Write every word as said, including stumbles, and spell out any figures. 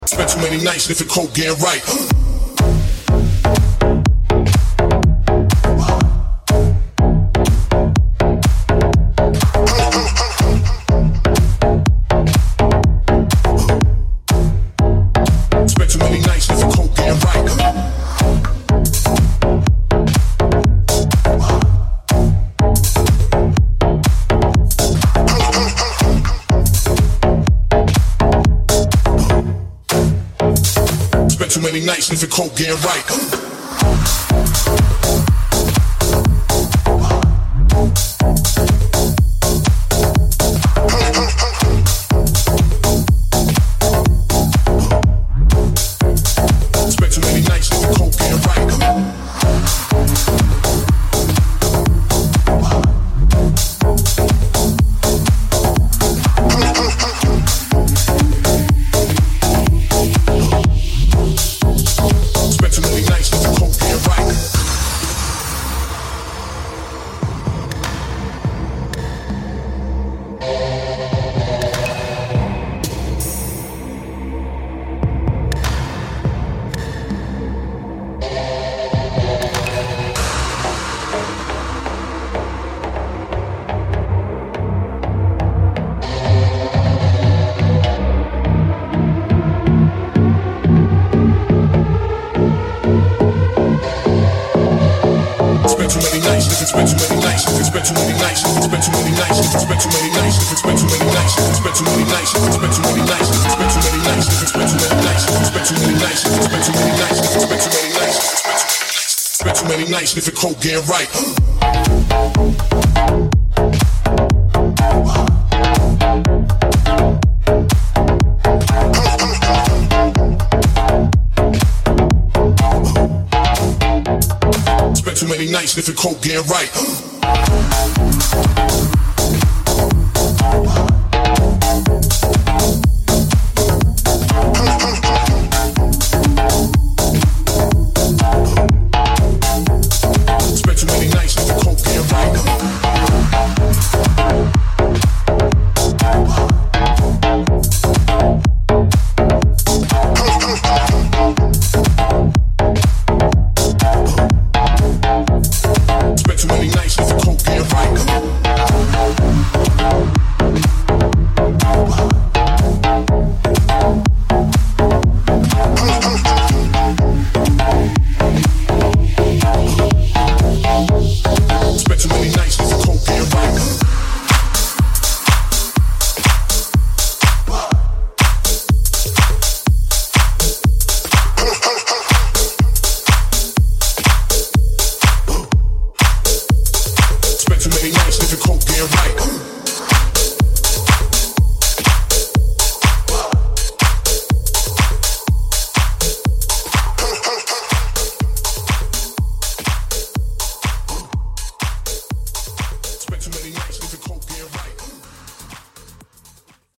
Spent too many nights sniffing coke, getting right. Spent too many nights sniffing coke, getting right. Too many nights sniffing coke, getting right. Spent too many nights sniffing coke, getting right. Spent too many nights, spent too many nights, spent too many nights, spent too many nights, spent too many nights, spent too many nights, spent too many nights, spent too many nights, spent too many nights, spent too many nights, spent too many nights, spent too many nights, spent too many nights, spent too many nights, sniffing coke, getting right. Spent too many nights sniffing coke, getting right. Spent too many nights sniffing coke, getting right. Spent too many nights sniffing coke, getting right. Spent too many nights sniffing coke, getting right. Spent too many nights sniffing coke, getting right.